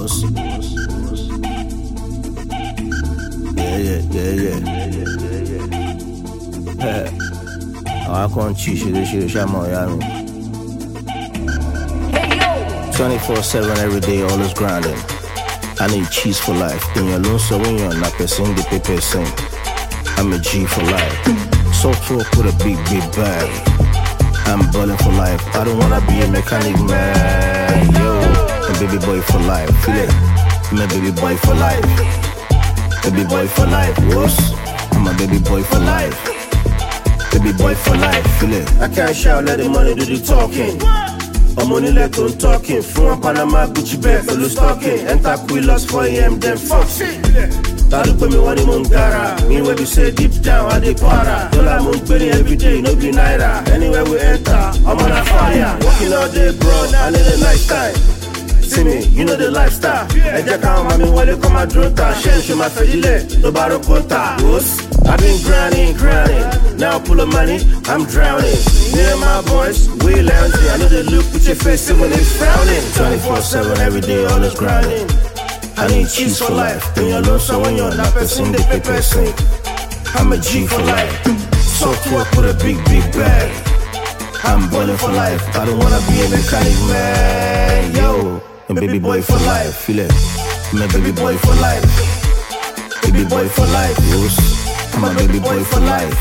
What's yeah. I can't cheat shit, I'm on Yami. 24/7 every day, always grinding. I need cheese for life. In your loan, so when you're not person, the paper sing. I'm a G for life. Software put a big bag. I'm balling for life. I don't wanna be a mechanic man. Yo, I'm baby boy for life. Feel it? I'm a baby boy for life. Baby boy for life. What's? I'm a baby boy for life. Baby boy for life. Feel it? I can't shout, let the money do the talking. I'm only let on talking. From Panama, Gucci bag, for the stocking. Enter Quillos 4 AM, then fuck shit. Tadu put me one in Mungara. Me where we say deep down, I dey para. Dollar Mungberry every day, no be naira. Anywhere we enter, I'm on a fire. Working all day, bro, I need a lifestyle. See me, you know the lifestyle. Eja count, mommy, when they come out drunk, show my fedile, no baro conta. I've been grinding. Now full of money, I'm drowning. Me and my boys, we lounging. I know they look with your face when they frowning. 24/7 every day, always grinding. I need cheese for life. When you're low, so when you're not person, the paper sing. I'm a G for life. Software put a big bag. I'm balling for life. I don't wanna be a mechanic man. Yo, I'm baby boy for life. Feel it? I'm a baby boy for life. Baby boy for life. Yes. I'm a baby boy for life.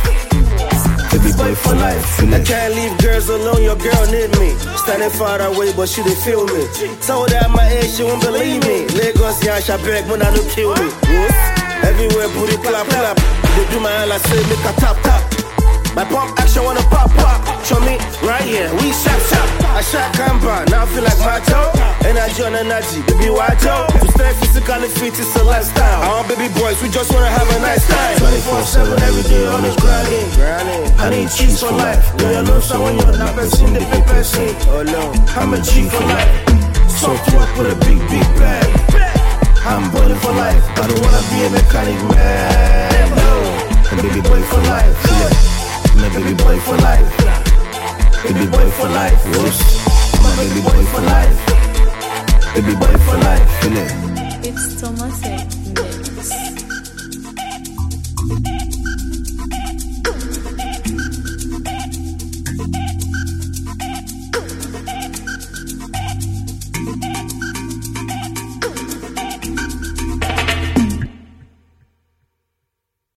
Baby boy for life. Feel it? I can't leave girls alone. Your girl need me. Standing far away, but she didn't feel me. Told her at my age, she won't believe me. Lagos, yeah, she beg when I don't kill me. Yes. Everywhere, booty clap. They do my all, I say make a tap. My pump action wanna pop. Show me right here, we shop. I shot Kamba, now I feel like Macho. Energy on energy, baby Wajo. To stay physically fit is a lifestyle. Our baby boys, we just wanna have a nice time. 24/7 every day, always grinding. I need cheese for life. When you're low, so when you're not person, the paper sing. Oh no, I'm a G for life. Software put a big bag. I'm balling for life. I don't wanna be a mechanic man. No, I'm a baby boy for life. Yeah. I'm a baby boy for life. Baby boy for life. Yes. I'm a baby boy for life. Baby boy for life. Feel it? It's Thomas.